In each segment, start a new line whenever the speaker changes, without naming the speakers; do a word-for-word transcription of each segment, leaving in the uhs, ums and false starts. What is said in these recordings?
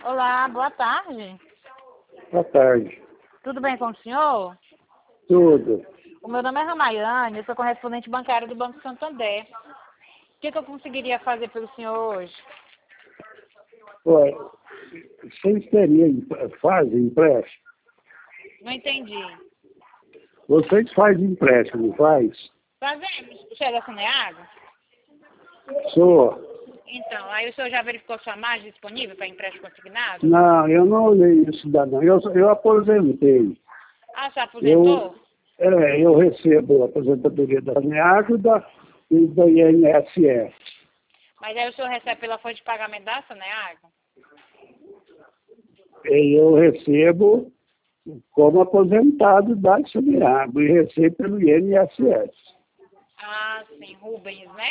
Olá, boa tarde.
Boa tarde.
Tudo bem com o senhor?
Tudo.
O meu nome é Ramayane, eu sou correspondente bancário do Banco Santander. O que, que eu conseguiria fazer pelo senhor hoje?
Olha, vocês teriam, fazem empréstimo?
Não entendi.
Vocês fazem empréstimo, não faz?
Fazemos. O senhor é da Saneago?
Sou.
Então, aí o senhor já verificou sua margem disponível para empréstimo consignado?
Não, eu não olhei isso daí, não. Eu, eu aposentei.
Ah, você aposentou?
Eu, é, eu recebo a aposentadoria da Saneago e da, e da I N S S.
Mas aí o senhor recebe pela fonte de pagamento da Saneago?
E eu recebo como aposentado da Saneago e recebo pelo I N S S.
Ah, sim, Rubens, né?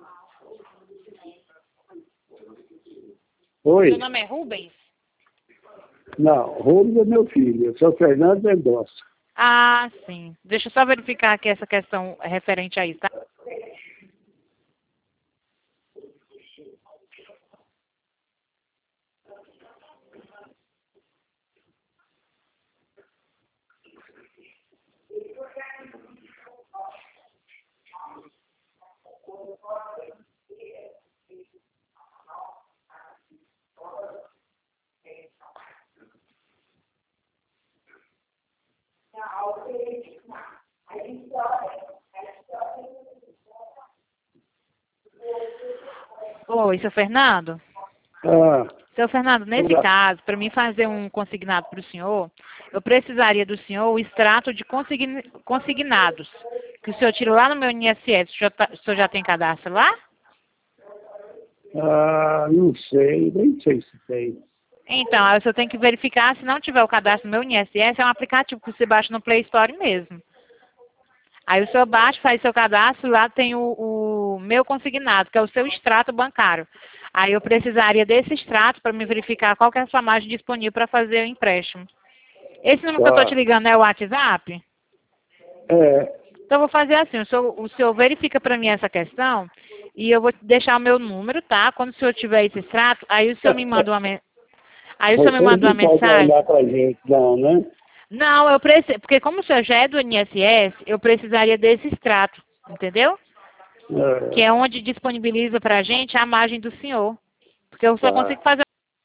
Oi?
Seu nome é Rubens?
Não, Rubens é meu filho, eu sou Fernando Mendonça.
Ah, sim. Deixa eu só verificar aqui essa questão referente a isso, tá? Oi, seu Fernando?
Ah,
Seu Fernando, nesse
olá.
caso, para mim fazer um consignado para o senhor, eu precisaria do senhor o extrato de consign- consignados, que o senhor tirou lá no meu I N S S. O senhor, tá- o senhor já tem cadastro lá?
Ah, não sei, nem sei se tem.
Então, aí o senhor tem que verificar, se não tiver o cadastro no meu I N S S, é um aplicativo que você baixa no Play Store mesmo. Aí o senhor baixa, faz seu cadastro, lá tem o, o meu consignado, que é o seu extrato bancário. Aí eu precisaria desse extrato para me verificar qual que é a sua margem disponível para fazer o empréstimo. Esse número que eu estou te
Tá.
ligando é o WhatsApp?
É,
Então eu vou fazer assim, o senhor, o senhor verifica para mim essa questão e eu vou deixar o meu número, tá? Quando o senhor tiver esse extrato, aí o senhor me manda uma, men- aí o senhor me
vocês
manda uma
não podem
mensagem.
olhar pra gente, não, né?
Não, eu preciso, porque como o senhor já é do I N S S, eu precisaria desse extrato, entendeu? Que
É,
é onde disponibiliza para a gente a margem do senhor. Porque eu só
tá,
consigo fazer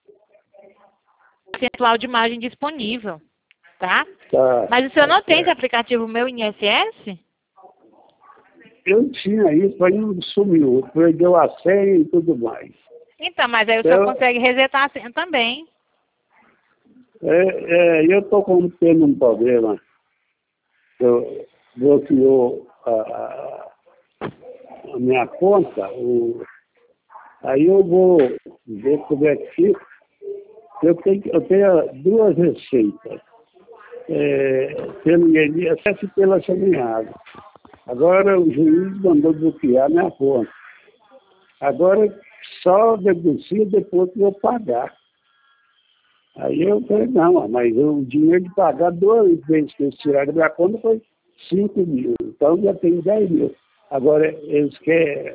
o percentual de margem disponível, tá?
tá,
Mas o senhor
tá
não tem esse
certo.
aplicativo Meu I N S S?
Eu tinha isso, aí não sumiu, perdeu a senha e tudo mais.
Então, mas aí o senhor
Eu,
consegue resetar a senha também.
é, é, eu estou tendo um problema. Eu bloqueou a, a- a minha conta, o, aí eu vou ver como é que fica. Eu tenho, eu tenho duas receitas, é, pelo I N S S e pela Saneago. Agora o juiz mandou bloquear minha conta. Agora só negocia depois que eu pagar. Aí eu falei, não, mas o dinheiro de pagar duas vezes que eles tiraram da minha conta foi cinco mil. Então já tem dez mil. Agora eles querem.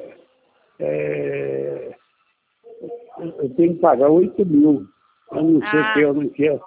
É, eu tenho que pagar oito mil. Eu não sei o que
Ah,
eu não quero.